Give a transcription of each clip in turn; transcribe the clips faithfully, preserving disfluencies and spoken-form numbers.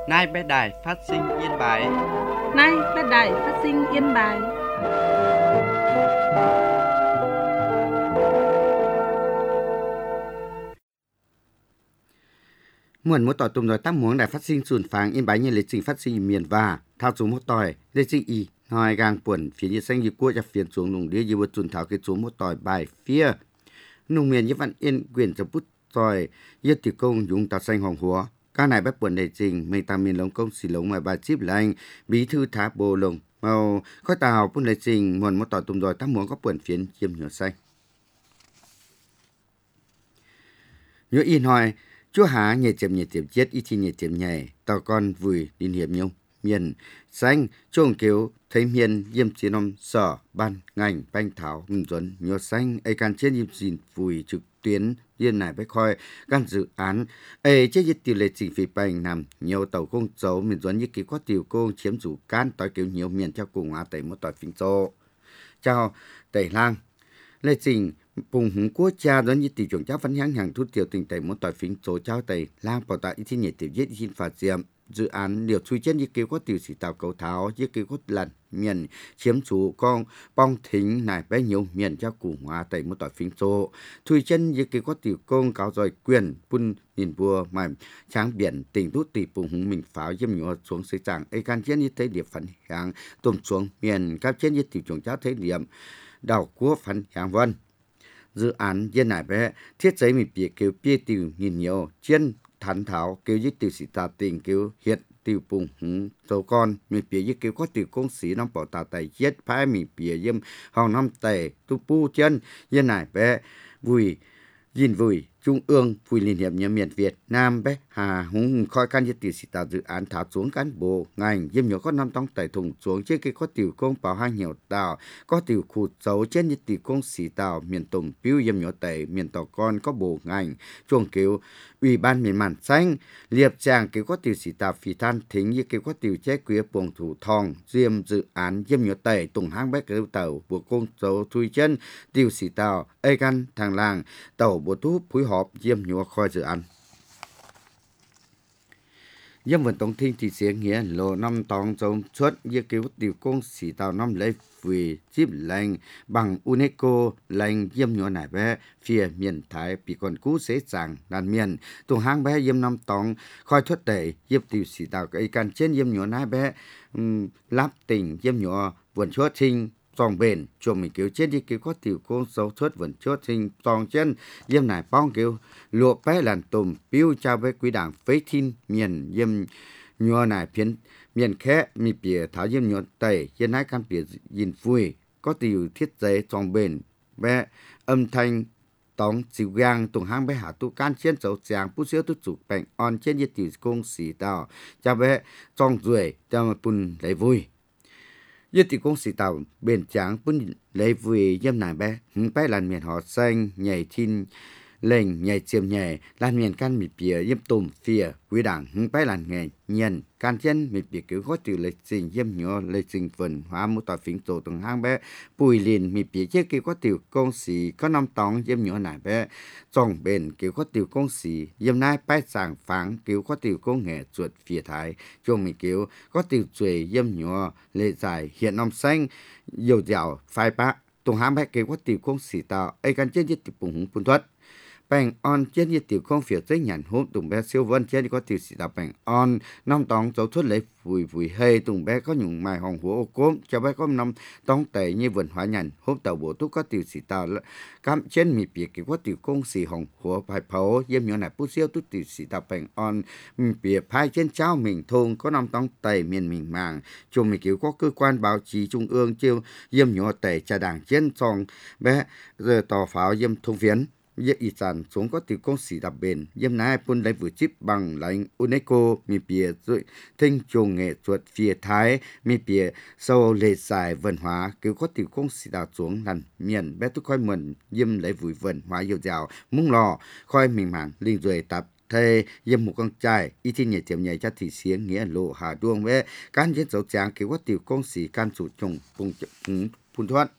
Nay bé đài phát sinh Yên Bái. Nay bé đài phát sinh Yên Bái. Muộn một tỏi tùm rồi tắm muỗng đài phát sinh sùn phàng Yên Bái như lịch trình phát sinh miền và thao xuống một tỏi lịch trình y nói gang buồn phía như xanh như cua cho phiền xuống nùng đĩa như vượt sùn thảo cái xuống một tỏi bài phía nùng miền như văn yên quyền cho bút tỏi như tiểu công dùng tàu xanh hồng húa các này bắt buồn lịch trình mình tam miền lông công xì lông ngoài bài chip lành bí thư thả bồ lồng màu khói tàu buồn lịch trình muộn một tỏi tùm rồi tắm muỗng có buồn phiền chiêm nhựa xanh nhớ yên hỏi chúa há nhảy chậm nhảy tiệm chết ít chi nhảy tiệm nhảy tao con vùi đi hiểm nhung miền xanh trông kêu thấy miền diêm chiến ông sở ban ngành banh thảo mình tuấn nhớ xanh ai can chết diêm xin vùi trực tuyến diêm này bách khoi can dự án ai chết dịch tiêu lệ trình phí bành nằm nhiều tàu công dấu mình tuấn như kỳ có tiểu công chiếm chủ can tối kiểu nhiều miền theo cùng á tẩy một tỏi phình châu chào tẩy lang lệ trình bùng hùng quốc cha đó như tỷ trưởng cháu phấn hãng hàng thu tiểu tình tẩy một tỏi phình châu cháu tẩy lang bảo tại ít nhảy tiểu giết xin phạt diệm dự án điều suy chân như kêu có tiểu sĩ tạo cầu tháo như kêu có lần miền chiếm chủ con bong thính này bé nhiều miền cho cụ hóa tẩy một tỏi phình châu thui chân như kêu có tiểu công cáo rồi quyền bun nhìn vua mà tráng biển tỉnh rút tỷ bùng hùng mình pháo dâm nhựa xuống xây trạng ấy can chiến như thế điểm phấn hãng tôm xuống miền các chiến như tiểu trưởng cháu thấy điểm đảo quốc phấn hãng vân dự án dân này bé thiết giấy mình bị kêu bia tiểu nhìn nhiều trên thắn tháo kêu với tiểu sĩ ta tình kêu hiện tiểu bùng hứng châu con mình bị với kêu có tiểu công sĩ năm bảo ta tài giết phái mình bị dâm hòng năm tề tu pu chân dân này bé vui nhìn vui trung ương vui liên hiệp nhà miền Việt Nam bé hà hùng khoi can với tiểu sĩ ta dự án tháo xuống cán bộ ngành dâm nhỏ có năm tông tẩy thùng xuống chứ cái có tiểu công bảo hai nhiều tàu có tiểu khu dấu trên như tiểu công sĩ tàu miền tùng piu dâm nhỏ tẩy miền tàu con có bộ ngành chuông kêu ủy ban miền màn xanh liệp tràng kêu có tiểu sĩ tàu phi than thính như kêu có tiểu chế quý buồng thủ thong diêm dự án dâm nhỏ tẩy tùng hang bé kêu tàu bộ công dấu thui chân tiểu sĩ tàu ai gan thằng làng tàu bộ thu phối hợp diêm nhỏ khoi dự án dân vận tổng thiên thị sẽ nghĩa lộ năm tòng trong suốt như kêu tiểu công sĩ tàu năm lấy vì chip lành bằng UNESCO lành diêm nhỏ này bé phía miền Thái bị còn cú xế chẳng đàn miền tùng hang bé diêm năm tòng khoi thoát tẩy diêm tiểu sĩ tàu cái can trên diêm nhỏ này bé um, lắp tỉnh diêm nhỏ vườn chốt sinh tòng bền cho mình kêu chết đi kêu có tiểu công dấu xuất vườn chốt sinh tòng chân diêm này bong kêu lụa bé làn tùm piu trao với quý đảng phế thiên miền diêm nhỏ này phiến miền khé mi bìa tháo diêm nhỏ tẩy dân hai can bìa nhìn vui có tiểu thiết giấy tòng bền bé âm thanh tòng chịu gang tùng hang bé hạ tu can trên dấu giang bút xíu tu chủ bệnh on trên như tiểu công sĩ tàu cho bé tòng ruồi cho mà bùn lấy vui như tiểu công sĩ tàu bền trắng bún lấy vui dâm nàng bé hứng bé làn miền họ xanh nhảy thiên lệnh nhảy chiêm nhảy làn miền can mì bìa dâm tùm phía quý đảng hứng bé làn nghề nhiên can chân mì bìa cứu gót từ lịch trình dâm nhỏ lịch trình vườn hóa một tòa phím tổ từng hang bé bùi liền mì bìa chế cứu gót tiểu công sĩ có năm tóng dâm nhỏ này bé trong bền cứu gót tiểu công sĩ dâm nai bé sàng phẳng cứu gót tiểu công nghệ chuột phía thái chung mì cứu gót tiểu chuối dâm nhỏ lệ dài hiện năm xanh dầu dẻo phai bác tùng hang bé cứu gót tiểu công sĩ tạo ai can chân nhất tiểu bùng hùng phun thuật bèn on trên như tiểu công phía dưới nhàn hôm tùng bé siêu vân trên có tiểu sĩ đạo bèn on năm tóng dấu thuốc lấy vùi vùi hơi tùng bé có nhung mài hồng húa ô cốm cho bé có năm tóng tẩy như vườn hóa nhàn hôm tàu bộ túc có tiểu sĩ đạo cắm trên mì bìa kiểu có tiểu công sĩ hồng húa bài pháo yếm nhỏ này bút siêu túc tiểu sĩ đạo bèn on mì bìa phai trên cháo mình thôn có năm tóng tẩy miền mình màng chung mì kiểu có cơ quan báo chí trung ương chiêu yếm nhỏ tẩy trà đảng trên song bé giờ tỏ pháo yếm thông phiến Yết y sản xuống có tiểu công sĩ đặc bền, yếm nai bún lấy vừa chip bằng lãnh UNESCO, mi bìa rồi thinh trùng nghệ thuật phía Thái, mi bìa sau lệ dài văn hóa, kêu có tiểu công sĩ đào xuống lần miền bé tôi khoi mần yếm lấy vừa văn hóa yêu dạo, mung lò, khoi mình mảng linh rồi tập thề yếm một con trai y thiên nhảy tiệm nhảy cho thị xiếng nghĩa lộ hà đuông với can chết dấu tráng kêu có tiểu công sĩ can chủ trùng phun phun thoát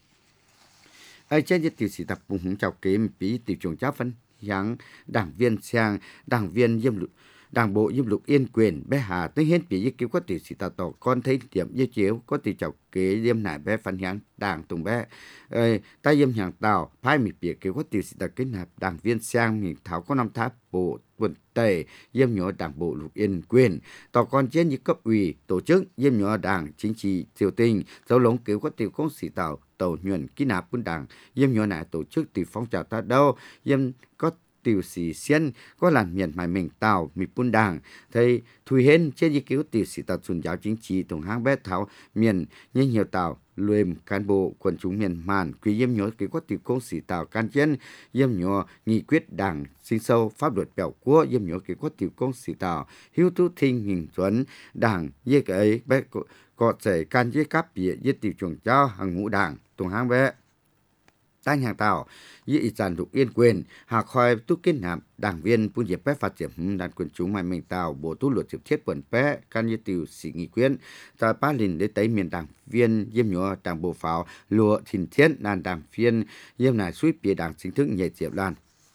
ai trên như tiểu sĩ tập bùng hứng chào kế bí tiểu trưởng giáo phân hãng đảng viên sang đảng viên yếm đảng bộ yếm lục yên quyền bé hà tới hết bị yếm cứu có tiểu sĩ tàu tổ con thấy điểm yếm chiếu có tiểu chọc kế yếm nải bé phân nhang đảng tùng bé ơi ta yếm hàng tàu phái mì bìa cứu có tiểu sĩ tàu kết nạp đảng viên sang mì thảo có năm tháp bộ quận tây yếm nhỏ đảng bộ lục yên quyền tàu con trên như cấp ủy tổ chức yếm nhỏ đảng chính trị triều tình dấu lống cứu có tiểu công sĩ tàu tàu nhuận ký nạp quân đảng yếm nhỏ nải tổ chức tiểu phong trào ta đâu yếm có tiểu sĩ xiên có làn miền mài mình tàu mi bún đảng thầy thui hên trên di cứu tiểu sĩ tàu chuẩn giáo chính trị tổng hang bé thảo miền như nhiều tàu luyện cán bộ quần chúng miền màn quý yếm nhớ cứu có tiểu công sĩ tàu can chiến yếm nhớ nghị quyết đảng sinh sâu pháp luật bèo của yếm nhớ cứu có tiểu công sĩ tàu hiếu tu thinh hình chuẩn đảng yê cái ấy bé có thể can yê cáp bịa yê tiểu chuẩn giáo hàng ngũ đảng tổng hang bé tăng hàng tàu như ý sản lục yên quyền hạ khoi tu kết nạp đảng viên phun diệp bé phát triển đàn quần chúng mai mình tàu bộ tu luật trực thiết quần bé can như tiểu sĩ nghị quyến tại ba lìn để tới miền đảng viên yếm nhỏ đảng bộ pháo lụa thìn thiên đàn đảng viên yếm này suy bìa đảng chính thức nhảy diệp lan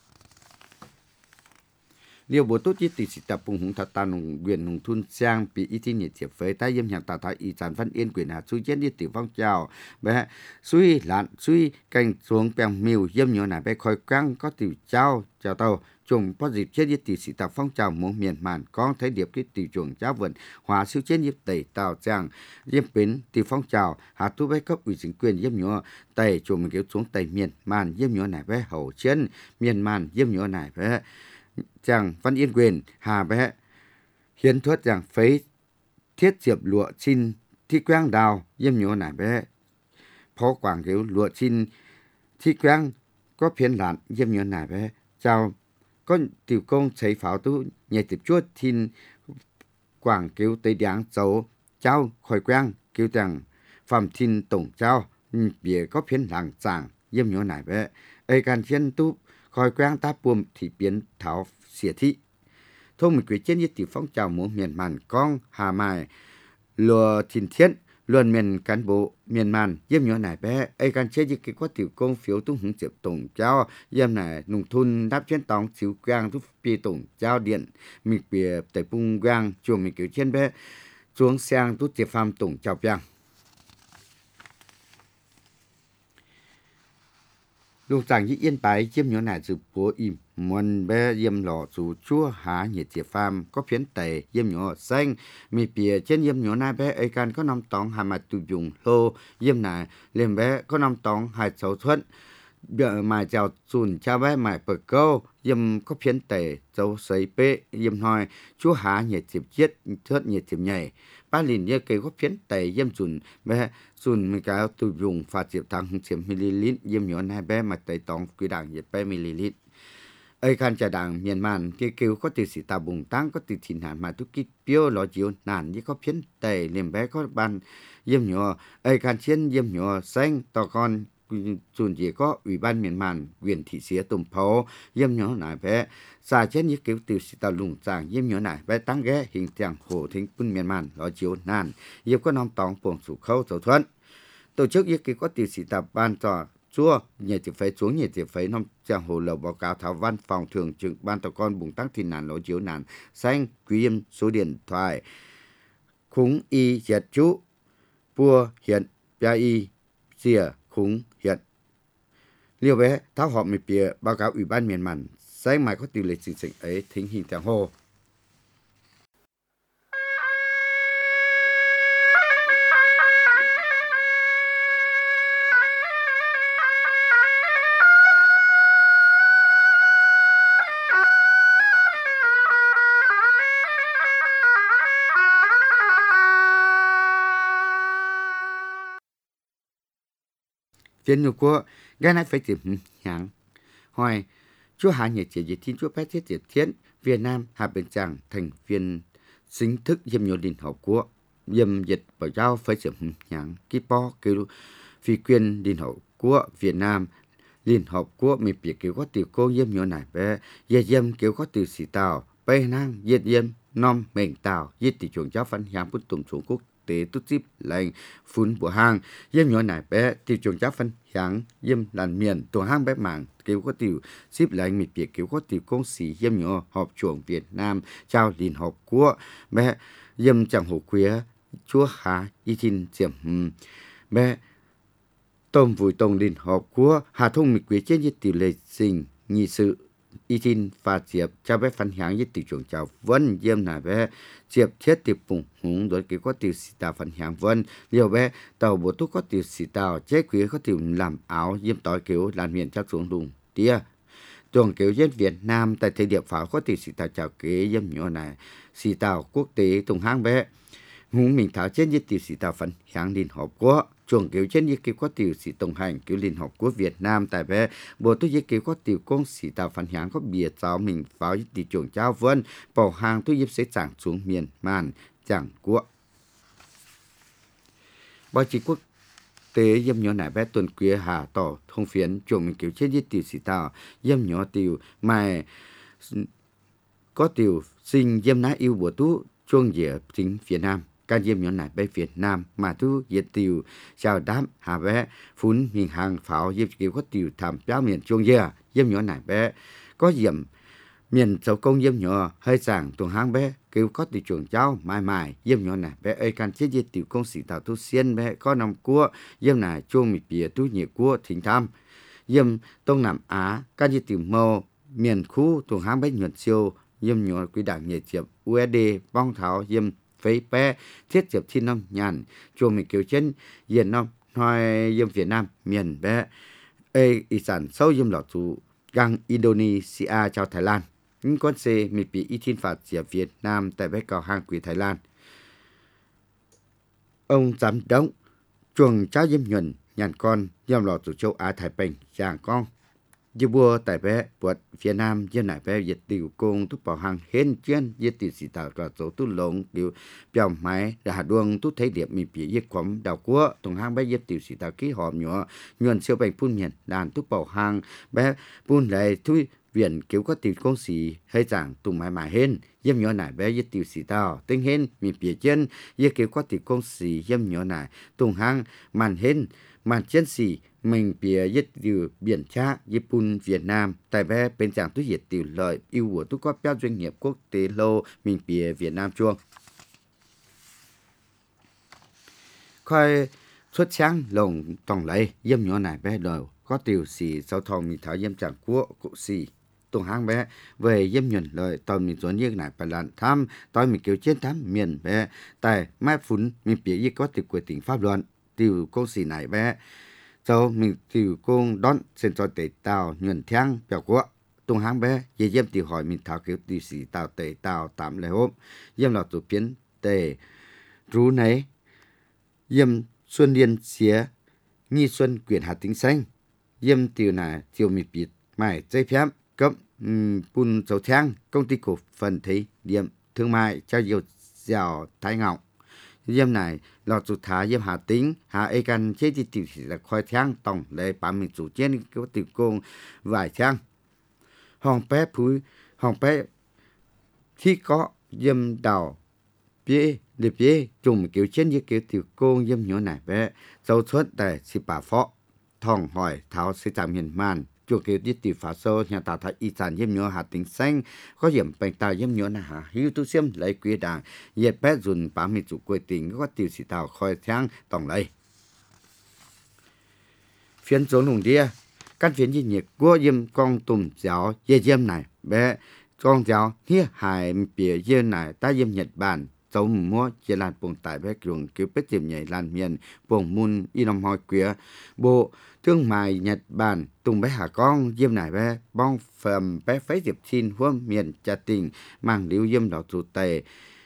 điều bộ tốt chí tỷ sĩ tập phùng hùng thật tàn hùng quyền hùng thun sang bị y tin nhiệt diệp với tay yếm nhạc tạo thái y sản văn yên quyền hạ suy chết đi tiểu phong trào bé suy lạn suy cành xuống bèng miêu yếm nhỏ này bé khói căng có tiểu trao chào tàu trùng có dịp chết đi tỷ sĩ tập phong trào muốn miền màn con thấy điệp cái tiểu chuồng cháo vườn hòa siêu chết yếm tẩy tàu trang yếm bến tiểu phong trào hạ tu bé cấp ủy chính quyền yếm nhỏ tẩy trùng mình kéo xuống tẩy miền màn yếm nhỏ này bé hậu chiến miền màn yếm nhỏ này bé chàng văn yên quyền hà bé hiến thuật rằng phấy thiết diệp lụa xin thi quang đào yếm nhỏ này bé phó quảng cứu lụa xin thi quang có phiến lạn yếm nhỏ này bé chào có tiểu công xây pháo tu nhảy tiếp chuột thiên quảng cứu tây đáng dấu trao khỏi quang cứu rằng phạm thiên tổng trao bìa có phiến làng chàng yếm nhỏ này bé ấy can thiên tu khỏi quang ta buồm thì biến thảo xỉa thị thông mình quyết trên như tiểu phong trào muốn miền màn con hà mài lùa thìn thiên luận miền cán bộ miền màn yếm nhỏ này bé ấy can chế như cái có tiểu công phiếu tung hứng diệp tổng trao yếm này nông thôn đáp trên tòng chiếu quang tu pi tổng trao điện mình bìa tại bung quang chuồng mình kiểu trên bé xuống sang tu diệp phàm tổng trao quang lục giảng như yên bái chiếm nhỏ này dự bố im muôn bé yếm lọ dù chúa há nhiệt diệp phàm có phiến tẩy yếm nhỏ xanh mi bìa trên yếm nhỏ này bé ấy can có năm tóng hai mặt tụ dùng lô yếm này liền bé có năm tóng hai sáu thuận bịa mài chào chùn cha bé mài bờ câu yếm có phiến tẩy dấu sấy bê yếm hỏi chúa há nhiệt diệp chiết thớt nhiệt diệp nhảy ba lìn như cây có phiến tẩy yếm chùn bé chùn mình cái tụ dùng phạt diệp thang diệp ml yếm nhỏ này bé mà tẩy tóng quy đảng diệp bé ml ấy can trả đảng miền màn kia kêu có từ sĩ tà bùng tăng có từ thìn hàn mà tu kít piêu lọ chiếu nản như có phiến tẩy liềm bé có ban yếm nhỏ ấy can chiến yếm nhỏ xanh to con chùn chỉ có ủy ban miền màn quyền thị xía tùm phố yếm nhỏ này bé xa chết như kêu từ sĩ tà lùng giảng yếm nhỏ này bé tăng ghé hình trạng hồ thính quân miền màn lọ chiếu nản yếm có năm tòng buồng sủ khâu dầu thuận tổ chức như kêu có từ sĩ tà ban trò chúa nhảy tiếp phế xuống nhảy tiếp phế năm trang hồ lầu báo cáo thảo văn phòng thường trực ban tàu con bùng tăng thìn nàn lỗ chiếu nàn xanh quý yêm số điện thoại khúng y diệt chú bua hiện bia y xìa khúng hiện liêu bé tháo họ mì bìa báo cáo ủy ban miền màn xanh mai có tỷ lệ chính sách ấy thính hình trang hồ phiên nhục của cái này phải tìm nhãn hỏi chúa hạ nhiệt chỉ dịch thiên chúa phép thiết diệt thiên Việt Nam hạ bên chàng thành viên chính thức yếm nhiều liên hợp quốc yếm dịch bảo giao phải tìm nhãn ký po kêu phi quyền liên hợp quốc Việt Nam liên hợp quốc mình biết kêu có tiểu cô yếm nhiều này bé yếm yếm kêu có tiểu sĩ tàu bay năng yếm yếm nom mệnh tàu yếm tỷ chuồng giáo phân hàng bút tùng xuống quốc tế tốt chip lành phun của hang yếm nhỏ này bé tiêu chuẩn giá phân hạng yếm làn miền tổ hang bé mảng kiểu có tiểu xếp lại mì biệt kiểu có tiểu công sĩ yếm nhỏ họp chuồng Việt Nam chào Liên Hợp Quốc bé yếm chẳng hồ quía chúa hà y tin diệm bé tôm vui tông Liên Hợp Quốc hà thông mì quía trên như tiểu lệ sinh nhị sự y tin và diệp cho bé phân享với tiểu chuồng chào vân yếm là bé diệp thiết tiểu bùng hùng rồi kiểu có tiểu sĩ tàu phân享vân liều bé tàu bộ túc có tiểu sĩ tàu chế quía có tiểu làm áo yếm tỏi kiểu làm miền chắc xuống đùng tia tuồng kiểu dân Việt Nam tại thời điểm pháo có tiểu sĩ tàu chào kế yếm nhỏ này sĩ tàu quốc tế tùng hang bé hùng mình tháo trên với tiểu sĩ tàu phân享Liên Hợp Quốc chuồng kiểu trên như kiểu có tiểu sĩ tổng hành kiểu Liên Hợp Quốc Việt Nam tại bé bộ tôi như kiểu có tiểu công sĩ tàu phân享có bìa cháu mình pháo với tiểu chuồng trao vân bảo hàng tôi giúp sẽ chẳng xuống miền màn chẳng quốc báo chí quốc tế yếm nhỏ nải bé tuần quía hà tỏ thông phiến chuồng mình kiểu trên như tiểu sĩ tàu yếm nhỏ tiểu mà có tiểu sinh yếm ná yêu bộ tú chuông dĩa chính Việt Nam can yếm nhỏ nải bé Việt Nam mà thu yết tiểu chào đám hà bé phun miền hàng pháo yếm kiểu có tiểu thảm giáo miền chuông dĩa yếm nhỏ nải bé có yếm miền châu công yếm nhỏ hơi giảng tuồng hang bé kêu có tiểu chuồng cháu mãi mãi yếm nhỏ nải bé ơi can chết yết tiểu công sĩ tàu tu xiên bé có nằm cua yếm nải chuông mì bìa tu nhiệt cua thỉnh tham yếm Đông Nam Á can yết tiểu mô miền khu tuồng hang bé nhuận siêu yếm nhỏ quý đảng nhẹ chiệp u ét đê bong tháo yếm phế bé thiết chiệp thiên năm nhàn chuồng mình kiểu chân yên năm nói yếm Việt Nam miền bé ê ý sản sâu yếm lọt chủ gang Indonesia chào Thái Lan những con xe mình bị y thiên phạt diệp Việt Nam tại bé cầu hàng quỷ Thái Lan ông giám đốc chuồng cháu yếm nhuận nhàn con yếm lọt chủ châu Á Thái Bình chàng con như bùa tại bé buộc Việt Nam như nãy bé dịch tiểu công thúc bảo hàng hên chuyên như tiểu sĩ tạo cả số tu lồng tiểu biểu máy đã đuông tu thấy điểm mình bị dịch quắm đào cua thùng hang bé dịch tiểu sĩ tạo ký hòm nhỏ nhuận siêu bệnh phun nhiệt đàn thúc bảo hàng bé phun lại thui viện kiểu có tiểu công sĩ hơi giảng tùng mãi mãi hên yếm nhỏ nãy bé dịch tiểu sĩ tạo tinh hên mình bị chân như kiểu có tiểu công sĩ yếm nhỏ nãy tùng hang màn hên màn chân sĩ mình bìa yết từ biển cha Japan Việt Nam tại bé bên chẳng tôi yết tiểu lợi yêu của tôi có bao doanh nghiệp quốc tế lô mình bìa Việt Nam chuông coi xuất sáng lồng tổng lấy yếm nhỏ này bé đầu có tiểu sĩ sau thòng mình tháo yếm chẳng quốc cụ sĩ tuồng hang bé về yếm nhuận lợi tàu mình dọn yết này phải làm thăm tàu mình kiểu chiến thăm miền bé tại mai phun mình bìa yết có tiểu của tỉnh pháp luận tiểu công sĩ này bé sau mình tiểu công đón xin cho tệ tàu nhuận thiang biểu quốc tung hang bé dễ yếm tiểu hỏi mình thảo kiểu tiểu sĩ tàu tệ tàu tạm lệ hôm yếm lọt tổ biến tệ rú này yếm xuân liên xía nghi xuân quyền hạt tính xanh yếm tiểu này tiểu mình bịt mày dây phép cấp bùn dầu thiang công ty cổ phần thế điểm thương mại trao dầu dẻo Thái Ngọc yếm này lọt chủ thả yếm hà tính hà ê can chế thì tiểu sĩ là khoai thiang tổng lệ bà mình chủ chiến có tiểu công vài thiang hòn bé phúi hòn bé khi có yếm đào bia để bia trùng kiểu chiến như kiểu tiểu công yếm nhỏ này bé dấu xuất tại si bà phó thòng hỏi tháo sẽ giảm hiền màn chuột kiểu đi tiểu phá sâu nhà tạo thái y sản yếm nhỏ hạt tính xanh có hiểm bệnh tài yếm nhỏ này hà hiu tu xiêm lấy quý đảng yết bé dùn bà mình chủ quê tỉnh có tiểu sĩ tàu khói thiang tổng lấy phiến số nùng đĩa các phiến như nhiệt của yếm con tùm giáo yê yếm này bé con giáo hiếp hài bìa yê này ta yếm Nhật Bản dấu mua chế làn bồng tại bé cường cứu bếp tiệm nhảy làn miền bồng môn y nông hỏi quía bộ thương mại Nhật Bản tùng bé hà con yếm này bé bong phẩm bé phái diệp xin huâm miền trà tình mang liễu yếm đảo chủ tề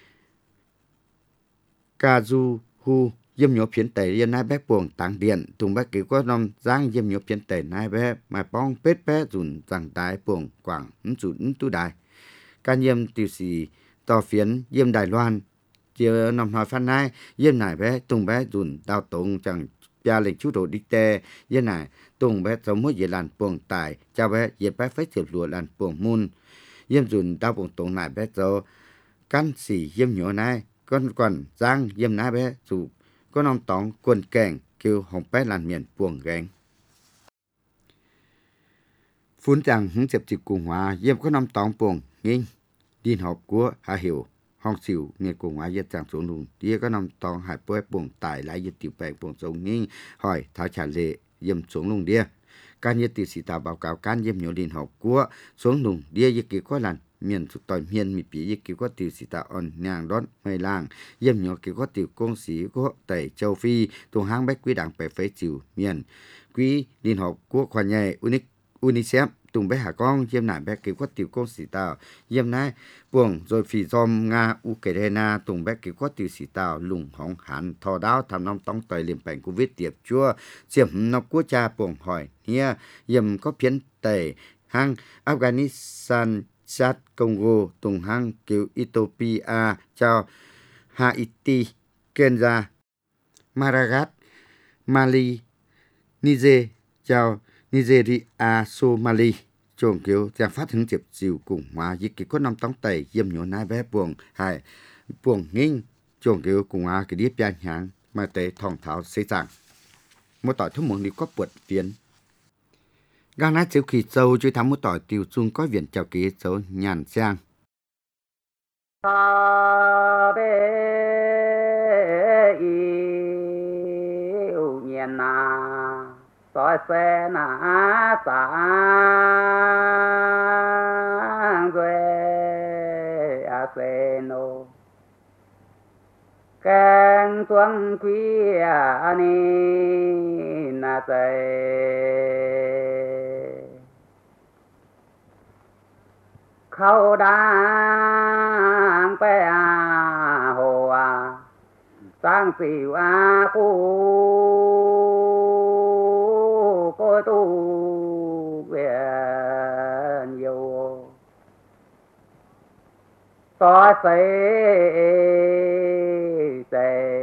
Kazu hu yếm nhỏ phiến tề yếm nai bé buồng tàng điện tùng bé cứu có năm giang yếm nhỏ phiến tề nai bé mà bong bết bé dùn rằng tái buồng quảng dùn tu đài ca yếm tiểu sĩ tò phiến yếm Đài Loan chiều năm hỏi phan nai yếm này bé tùng bé dùn đào tùng chẳng gia lệnh chú đồ đi tê yếm này tùng bé sống mỗi dễ làn buồng tài cha bé yếm bé phải thiệp lùa làn buồng môn yếm dùn đào buồng tùng này bé cho căn sĩ yếm nhỏ này con quần giang yếm nai bé dù có nông tóng quần kèng kêu hồng bé làn miền buồng gánh phun chẳng hướng dẹp chịu cùng hóa yếm có năm tòng buồng nghinh điên học của hạ hiểu hong xỉu nghe cùng hóa yết chẳng xuống lùng đĩa có năm tòng hải bơi buồng tải lại yết tiểu bèn buồng sông nghinh hỏi tháo trả lệ yếm xuống lùng đĩa can yết tiểu sĩ tạo báo cáo can yếm nhiều điên học của xuống lùng đĩa yết kỳ có lần miền thuộc tỏi miền mi bị yết kỳ có tiểu sĩ tạo on nhàng đón mây làng yếm nhiều kỳ có tiểu công sĩ của tẩy châu phi tung hang bách quý đảng bè phế chịu miền quý điên học của khoa nhẹ unique UNICEF tung bé hà con yếm nải bé kỳ quát tiểu công sĩ tạo yếm nái buồng rồi phì dòm Nga Ukraine tung bé kỳ quát tiểu sĩ tạo lùng hỏng hẳn thò đáo tham nông tông tời liềm bệnh Covid tiệp chua chiếm nó quốc cha buồng hỏi nia yếm có phiến tẩy hang Afghanistan Chad Congo tung hang kiểu Ethiopia chào Haiti Kenya Madagascar Mali Niger chào Nigeria, Somali, trồng kiểu giang phát hứng chụp dịu cùng hóa dịch kỳ có năm tống tẩy yếm nhổ nai bé buồng hay buồng nghinh trồng kiểu cùng hóa cái điếp gian hàng mà tế thòng thảo xây dạng một tỏi thông mong đi có bột phiến gang nát chiếu khí sâuជួយthắm một tỏi tiêu chung có viện chào ký dấu nhàn giang soi xe na sang quê a xe nô keng tuang quý a ni na say khâu đang pe a hồ a sang xỉu a cu cô tu về nhiều xóa xế xế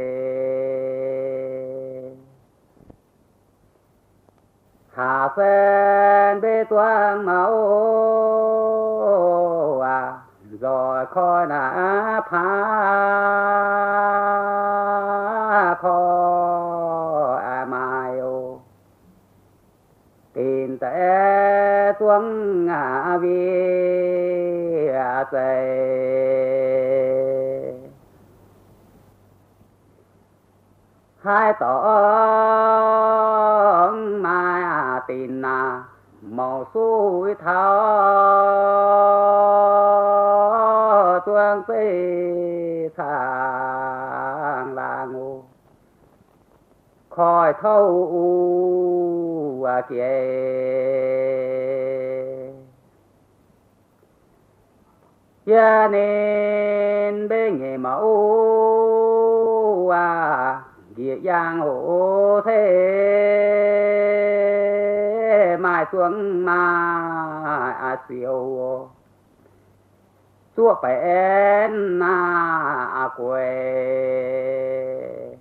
hạ phên bê tuang máu à rồi khỏi nã phá khó à mai ô tin tế xuống à vi à xê hai tổng mai à tin à màu suối thao tuang phê thang là ngô khỏi thâu à kìa gia nên bên nghề mẫu à địa giang hộ thế mai xuống mà à siêu chúa bén à quê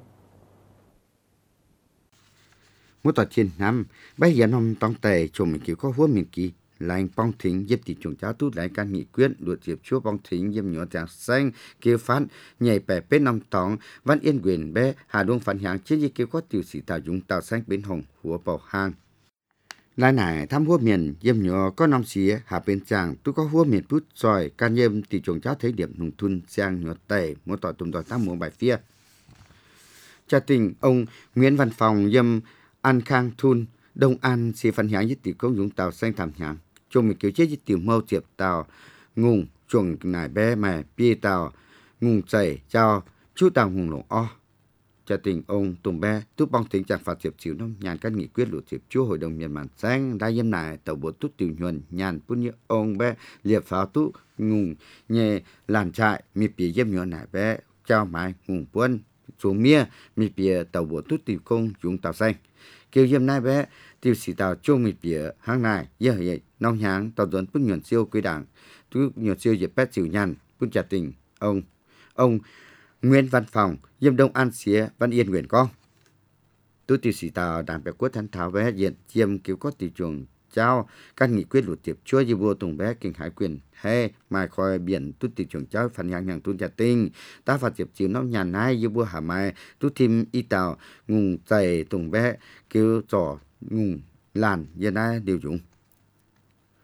một tòa chiến năm bây giờ nông tông tề chồng mình kiểu có huống mình kỳ lành bong thính giúp tỷ chồng cháu tút lại can nghị quyết luật diệp chúa bong thính giúp nhỏ tràng xanh kêu phát nhảy bè bên nông tòng văn yên quyền bé hà đông phản hàng chiến dịch kêu có tiểu sĩ tạo dùng tạo xanh bên hồng hùa bảo hang lại này thăm huống miền giúp nhỏ có năm xía hà bên chàng tôi có huống miền bút soi can yếm tỷ chồng cháu thấy điểm nông thôn giang nhỏ tề một tòa tùm tòa tám mùa bài phía cha tình ông Nguyễn Văn Phòng yếm An Khang Thun Đông An xì phân hạng với tiểu công dụng tàu xanh thảm hạng chung mình kiểu chế với tiểu mâu tiệp tàu ngùng chuồng nải bé mè bia tàu ngùng chảy cho chú tàu ngùng lồng o cha tình ông tùng bé túc bong tính chẳng phạt tiệp chịu nông nhàn các nghị quyết luật tiệp chúa hội đồng miền màn xanh đa yếm nải tàu bộ túc tiểu nhuần nhàn bút như ông bé liệp pháo túc ngùng nhẹ làn trại mi bì yếm nhuần nải bé trao mái ngùng buôn xuống mía mi bìa tàu bộ túc tiểu công dùng tàu xanh kêu yếm nai bé tiêu sĩ tàu chung mi bìa hàng này giờ vậy nông nhang tàu dẫn bút nhuận siêu quý đảng tú nhuận siêu dịp bét chịu nhàn bút trả tình ông ông Nguyễn Văn Phòng yếm Đông An xía Văn Yên Nguyễn con tú tiêu sĩ tàu đàn bè quốc thanh thảo bé diện chiêm cứu có tỷ chuồng trao các nghị quyết luật tiệp chúa như vua tùng bé kinh hải quyền hay mai khỏi biển tu tỷ chuồng trao phần hàng hàng tu trả tinh ta phạt tiệp chiếu nông nhàn nai như vua hà mai tu thêm y tàu ngùng dày tùng bé kêu trò ngùng làn giờ nay điều dụng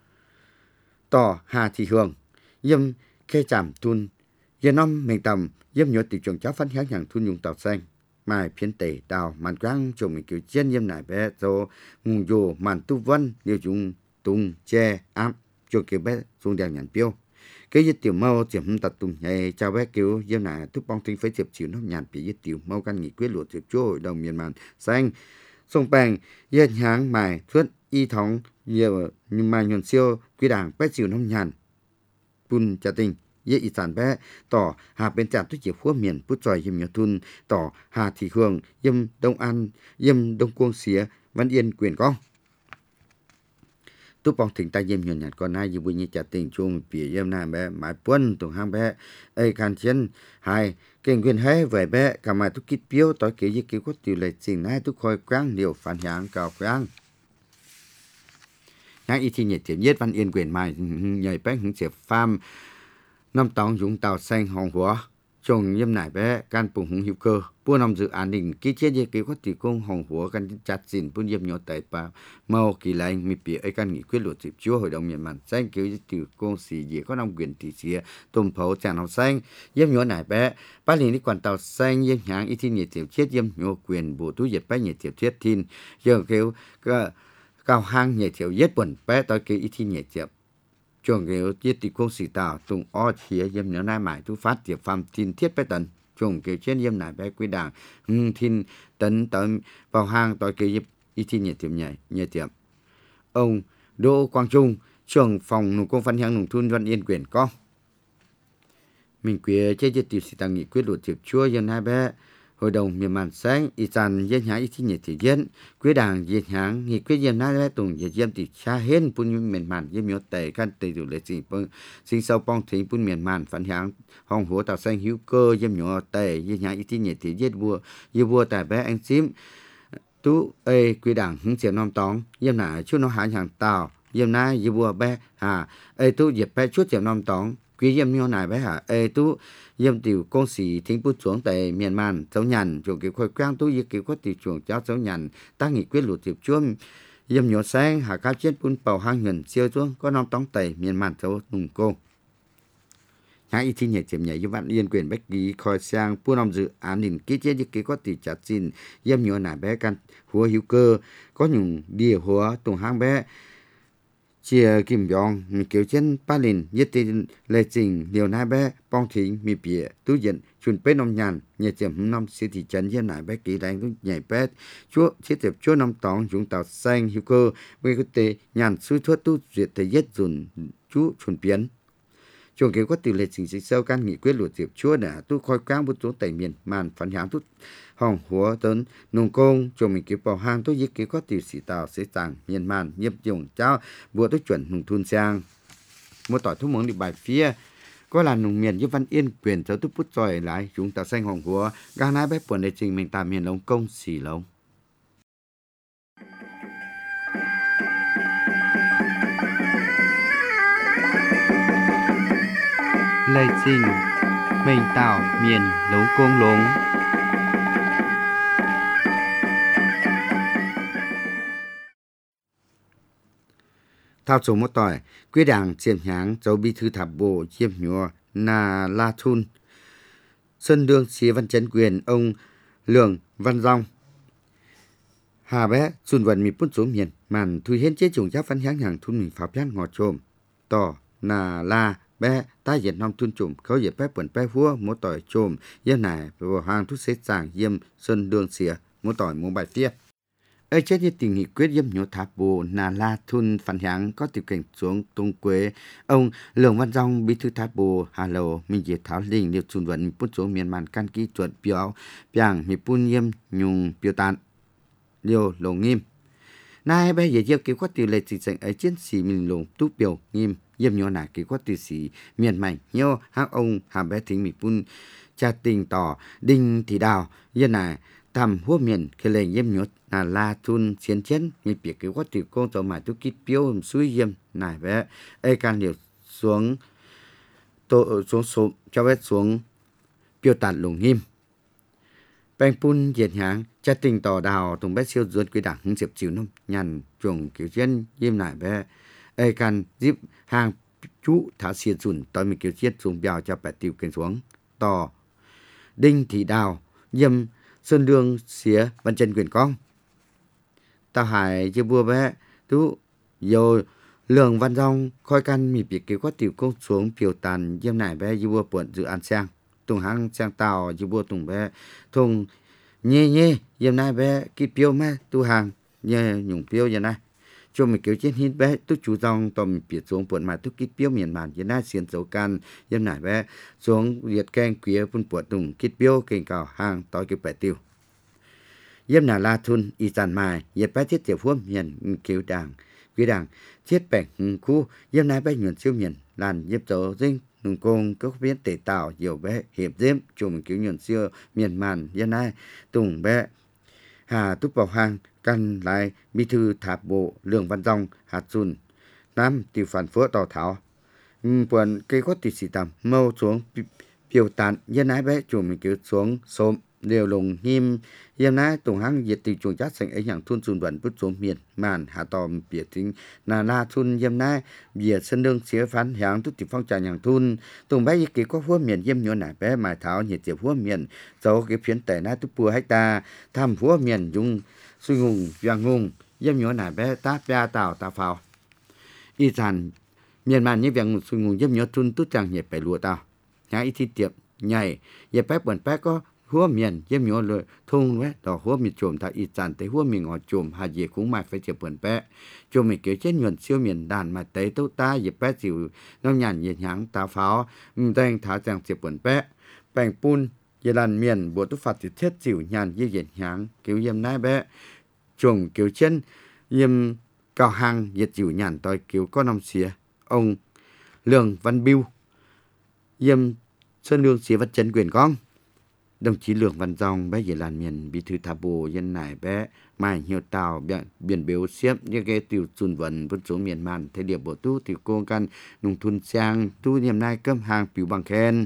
ต่อหาที่ห่วงเยี่ยมแค่จำทุนเยี่ยน้อมเมงต่ำเยี่ยมหยดติดจงเจ้าฟันแข็งอย่างทุนยุงเต่าแซงหมายเพียนเตะดาวมันกลางจงมีkiểu chiếnเยี่ยมไหนแbéโจงูโยมันตุวันเดียวจุงตุงแจอัพจงkiểu bé xuống đèn nhàn piêu cái giết tiểu mau chiếm tật tùng nhảy chào bé kiểu ยี่ยมไหนทุกปองทิ้งไฟเจ็บฉิวน้ำหยานปีgiết tiểu mauกันnghị quyết luật จ็บช่วยđồng miền màn xanh sông bèng giết nháng mài thuất y thống nhiều nhưng mà nhuận siêu quy đảng bé chịu nông nhànปุ่นจะติงเยอีสานแบะต่อหาเป็นจานทุกเจียวหัวเมียนผู้จอยยิมยทุนต่อหาที่เครื่องยิมดงอันยิมดงกวงเสียวันเย็นเกวียนก้องตุ๊ปองถึงตาเยี่ยมยนหยัดก่อนหน้าอยู่บุญจะติงช่วงเปียเยี่ยมหน้าแบะหมายป้วนตรงห้างแบะไอ้การเชียนหายเก่งเกวียนให้ไหวแบะกำมาทุกคิดเปี้ยวต่อเกี่ยวยี่เกี่ยวก็ติวเลยสิ่งนั้นทุกคอยกลางเดียวฝันหางเก่ากลางนักอีทีเนี่ยเจียมเย็ดวันเอ็นเกวียนใหม่ใหญ่แป้งหึงเสียฟาร์มน้ำตองยุงเต่าแซงหองหัวจงเยี่ยมไหนแบะการปลูกหงหิวเกอผู้นำdự án đình ký chết dây ký có tỷ công hồngหัวกันจัดสินผู้เยี่ยมยอดไต่ป่าเมาkỳ lạiมีเปียไอ้การnghị quyết luật dịp chúa hội đồng miền màn xanh kiểu tỷ công xì dễ có nông quyền tỷ xía tôm phấu tràn hồng xanh ยี่ยมยอดไหนแบะป้าลินที่ก่อนเต่าแซงเยี่ยมหางอีที่เนี่ยเจียวเช็ดเยี่ยมยอดquyền bộ túi dệtป้าเนี่ยเจียวเช็ดทินgiờ kiểuก็cao hangเนี่ยเจียวเย็ดปุ่นแปะต่อkiểuอีที่เนี่ยเจียวช่วงเกี่ยวยี่ติโกสีตาตรงอ้อเชียเยี่ยมเหนือหน้าหมายทุฟัดเจียบฟาร์มทินเทียบไปตันช่วงเกี่ยวเช่นเยี่ยมหน้าไปกุยด่างหึงทินตันเติมเป่าห้างต่อเกี่ยวยิบอีที่เนี่ยเทียมใหญ่เนี่ยเทียมông Đỗ Quang Trung trưởng phòng nông công văn hàng nông thôn Văn Yên quyền có mình quyết chếยี่ติสีตางnghị quyết luật dịp chúa dân hai bé hội đồng miền màn sáng y sàn dân hãng y thi nhiệt thị dân quyết đảng dân hãng nghị quyết dân hai bé tùng dân dân thị cha hên pun miền màn dân miếu tề căn tề dù lệ gì pun sinh sau pong thính pun miền màn phản hãng hong húa tạo xanh hữu cơ dân miếu tề dân hãng y thi nhiệt thị dân vua dân vua tại bé anh xím tú ê quyết đảng hứng chiều non tóng dân nã chút nó hãng hàng tàu dân na dân vua bé hà ê tú dẹp bé chút chiều non tóng quý dân miếu này bé hà ê tú yếm tiểu công sĩ thính bút xuống tại miền màn cháu nhàn chỗ kiểu khôi quang tu yếm kiểu có tiểu chuồng cháu cháu nhàn ta nghị quyết luật dịp chuông yếm nhỏ sáng hạ cao chết bún bầu hang ngần siêu chuông có năm tóng tại miền màn cháu nùng cô hãy y thi nhảy chìm nhảy với bạn yên quyền bách ký khoi sang pu năm dự án đình ký chết yếm có tiểu chặt xin yếm nhỏ nải bé căn húa hữu cơ có nhung đìa húa tùng hang bé chia kim yong mi kiểu trên ba lìn nhất tin lệ trình điều nai bé bong thính mi bìa tu diện chuẩn bé nông nhàn nhẹ chậm năm siêu thị trấn dân nải bé kỳ đánh tu nhảy bé chúa chế tiệp chúa năm tòng chúng tàu xanh hữu cơ với cái tê nhàn suy thuốc tu duyệt thời giết dùn chú chuẩn biến trường kiểu có tỷ lệ trình dịch sâu căn nghị quyết luật diệp chúa đã tu khôi cang bút xuống tẩy miền màn phản hãng tu hòng húa tấn nông công trường mình kiểu bảo hang tu giết kiểu có tỷ sĩ tàu sẽ tàng miền màn nhiếp dùng cháu bùa tu chuẩn nông thôn sang mua tỏi thuốc mống đi bài phía có là nông miền như Văn Yên quyền cháu tu bút tròi lại chúng ta xanh hòng húa gang nái bé buồn để trình mình tạm miền lông công xỉ lông Lê Trình Mình tạo miền lống công lống thao số một tỏi quy đảng chiêm nháng dấu bí thư thạp bộ chiêm nhúa nà la thun xuân đương xí văn chấn quyền ông Lường Văn Dòng hà bé xuân vận mi pun xuống miền màn thui hên chế chủng giáp văn háng hàng thun mình pháp nhang ngọt trồm tỏ nà la bé ta diện năm thun trùmเขาเหยียบแป๊บเปิ่นแป๊บหัวหมูต่อยโจมเยี่ยมไหนไปบอกหางทุกเซตจางเยี่ยมxuân đường xỉaหมูต่อยหมูbài phía ấy chết như tình nghị quyết yếm nhổ tháp bồ nà la thun phản háng có tiểu cảnh xuống tung quế ông Lường Văn Dòng bí thư tháp bồ hà lầu minh diệt tháo linh liệt xuân vận pun xuống miền màn can ký chuẩn biểu biang mi pun yếm nhung biểu tàn liều lầu nghiêm nay bây giờ kêu có tiểu lệ chỉ dành ấy chiến sĩ mình lồng tú biểu nghiêm yếm nhổ nà kêu có tiểu sĩ miền mạnh nhô hắc ông hàm bé thính mi pun cha tình tỏ đinh thì đào yên nàyทำหัวเมียนเคลงเยี่ยมยศนาลาทุนเชียนเช่นมีเปียกเกี่ยวกับติวโกงต่อมาทุกิดเปียวซุยเยี่ยมนายแวะไอการเดี่ยวสวงโตสวงสมเจ้าแวะสวงเปียวตัดลงหิมแปลงปุ่นเหยียดหางจะติงต่อดาวตรงแบะเชียวจวนกุยด่างหึงเสียบจิ๋วน้ำยันจวงเกี่ยวเช่นเยี่ยมนายแวะไอการยิบห่าง chú thả xiên dùn tôi mình kiểu chiết xuống bèo cho bẻ tiêu kênh xuống to Đinh Thị Đào Dâm Sơn Lương xía Văn Chân Quyền Con tao hải chưa bua bé tú rồi Lường Văn Dòng khói căn mì biệt kế quát tiểu công xuống phiêu tàn dâm nải bé dư bua buồn dự ăn sang tùng hăng sang tàu dư bua tùng bé thùng nhê nhê dâm nải bé kịp phiêu mẹ tu hàng nhê nhung phiêu dâm nải cho mình kiểu chết hít bé tu chú dòng tòm biệt xuống buồn mà tu kịp phiêu miền màn dâm nải xiên dấu can dâm nải bé xuống liệt keng quía phun buồn tùng kịp phiêu kênh cào hàng tối kịp bẻ tiêu dâm nải la thun y tàn mài dẹp bé thiết tiểu phuông miền kiểu đảng quý đảng chiết bẻ khu dâm nái bé nhuận siêu miền làn dếp tổ dinh nung công các biến tể tạo nhiều bé hiệp dêm chùm cứu nhuận siêu miền màn dâm nái tùng bé hà túc bảo hàng căn lại bí thư thạp bộ Lường Văn Dòng hạt dùn nam tiểu phản phữa tỏ thảo buồn cây có tỉ xì tầm mâu xuống biểu tàn dâm nái bé chùm cứu xuống sớm đều lùng hiêm yếm nái tùng hăng diệt từ chuồng chát sành ấyอย่างthun sùn vận bút xuống miền màn hạ tòm biệt tính là na thun yếm nái biệt sân đương xía phán hàng tút tiểu phong tràอย่างthun tùng bé kỳ có phua miền yếm nhon nải bé mài tháo nhiệt tiểu phua miền dấu cái phiến tẩy na tút bùa hay ta tham phua miền dung suy ngùng vàng ngùng yếm nhon nải bé ta bia tàu ta phào y sàn miền màn như vàng suy ngùng yếm nhon thun tút chẳng nhiệt phải lùa tàu nhá y thi tiệp nhảy yếm bé bẩn bé có húa miền yếm nhọเลยทุ่งเว้ดอกหัวมีโจมทาอีสานแต่หัวมีงอโจมหาเยคุ้งมาไฟเจ็บเปิ่นแปะโจมไม่เกี่ยวเช่นหยวนเสียวเมียนด่านมาเตะตู้ตาเหยียบแปะจิ๋วน้ำหยานเหยียดหางตาฟ้าวแดงถาจังเจ็บเปิ่นแปะแป้งปูนเยลันเมียนบวตุฟัดติเทศจิ๋วหยานเหยียดหางเกี่ยวเยี่ยมนายแปะจงเกี่ยวเช่นเยี่ยมเกาหางเหยียดจิ๋วหยานต่อยเกี่ยวก็นำเสียองค์เรื่องvăn biêuเยี่ยมsơn lương xía vật chân quyền con đồng chí Lường Văn Dòng bé về làn miền bí thư tháp bộ dân nải bé mai nhiều tàu biển biển biểu xiếp như cái tiểu chun vận vốn số miền màn thế điệp bộ tu tiểu cô căn nông thôn sang tu niệm nay cơm hàng biểu bằng khen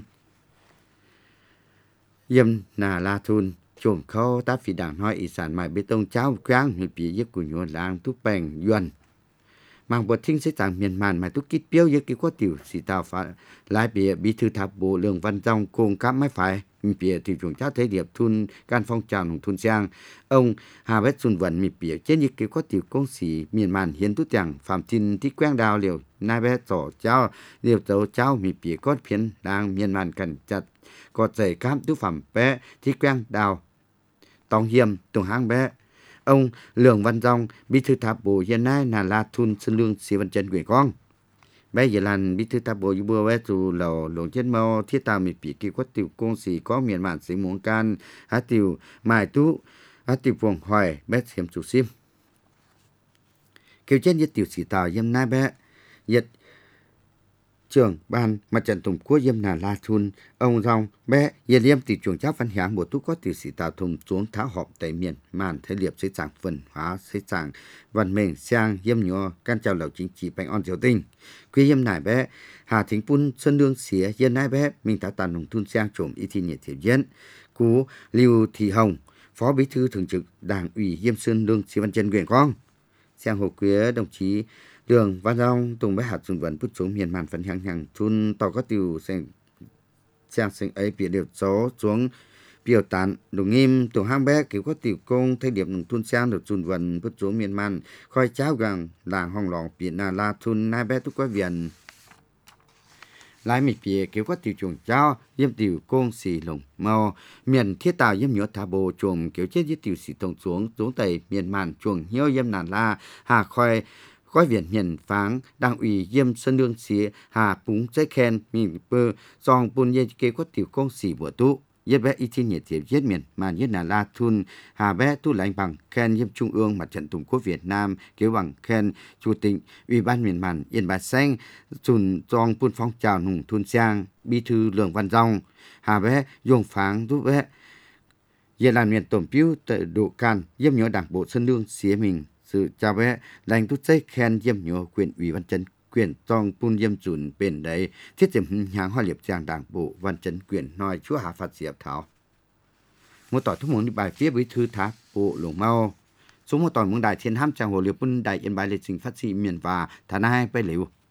yếm nà la thun trộm khâu tá phi đảng nói ý sản mài bê tông cháo quang người bị giết của nhon lang tu bèn yuan mang bột thinh sẽ chẳng miền màn mà tu kít biếu giết cái quá tiểu sĩ tàu phá lái bìa bí thư tháp bộ Lường Văn Dòng cùng các máy phải bìa thì chúng ta thấy điệp thun can phong trào nông thôn sang ông Hà Vết Xuân Vận mì bìa trên những cái có tiểu công sĩ miền màn hiến tút chẳng phạm tin tí quen đào liều nai bé tổ cháu liều tàu cháu mì bìa có phiến đang miền màn cần chặt có dày cám tú phẩm bé tí quen đào tòng hiểm tùng hang bé ông Lường Văn Dòng bí thư tháp bộ hiện nay là la thun sơn lương xí văn chân quyền con bây giờ là bí thư tháp bộ bùa bé dù lầu lồng trên màu thiết tạo mì bì kỳ quát tiểu công sĩ có miền màn sĩ muốn can há tiểu mài tú há tiểu vòng hoài bé xiêm chủ xiêm kêu trên nhất tiểu sĩ tàu yếm nai bé yết trưởng ban mặt trận tổng quốc yếm nà la thun ông Dòng bé yết liêm tiểu chuồng cháo văn hiáng bộ tú có tiểu sĩ tàu thùng xuống tháo họp tại miền màn thế liệp xây trạng phần hóa xây trạng văn mệnh sang yếm nhỏ can chào lầu chính trị bánh on diệu tinh quy yếm nải bé Hà Thính Pun Sơn Lương xía yên nai bé mình tháo tàn nông thôn sang trộm y thi nhiệt thiểu diễn cú Lưu Thị Hồng phó bí thư thường trực đảng ủy yếm Sơn Lương xí văn chân quyền con sang hồ quế đồng chí Lường Văn Dòng tùng bé hạt dùng vận bút xuống miền màn phần hàng hàng thun tàu có tiểu sang sang sinh ấy bịa đều số xuống biểu tán đồng nghiêm tùng hang bé kiểu có tiểu công thay điểm nông thôn sang được dùng vận bút xuống miền màn khói cháo gàng làng hong lỏng bịa nà la thun nai bé túc quá viện lái mì bịa kiểu có tiểu chuồng cháo yếm tiểu công xì lồng màu miền thiết tàu yếm nhựa thả bồ chuồng kiểu chết với tiểu xì thông xuống xuống tây miền màn chuồng hiếu yếm nà la hà khói gói viện hiền pháng đảng ủy yếm sơn lương xí hà búng dây khen mình bơ dòng bùn yên kế có tiểu công xỉ bữa tú yết bé y thiên nhiệt thiệp yết miền mà yết là la thun hà bé tu lãnh bằng khen yếm trung ương mặt trận tổ quốc Việt Nam kế bằng khen chủ tịch ủy ban miền màn yên bà xanh chùn dòng bùn phong trào nùng thôn sang bí thư Lường Văn Dòng hà bé dùng pháng giúp bé yết là miền tổng biếu tự độ can yếm nhỏ đảng bộ sơn lương xí mình sự chào bé lãnh tút dây khen yếm nhỏ quyền ủy ban chân quyền trong pun yếm chuẩn bền đấy thiết điểm hàng hoa liệp giang đảng bộ văn chân quyền nói chúa hà phạt diệp thảo một tỏi thúc muốn đi bài phía với thư tháp bộ lồng mau số một tỏi muốn đại thiên ham chàng hồ liệp pun đại yên bài lịch trình phát sĩ miền và thà nai bay liều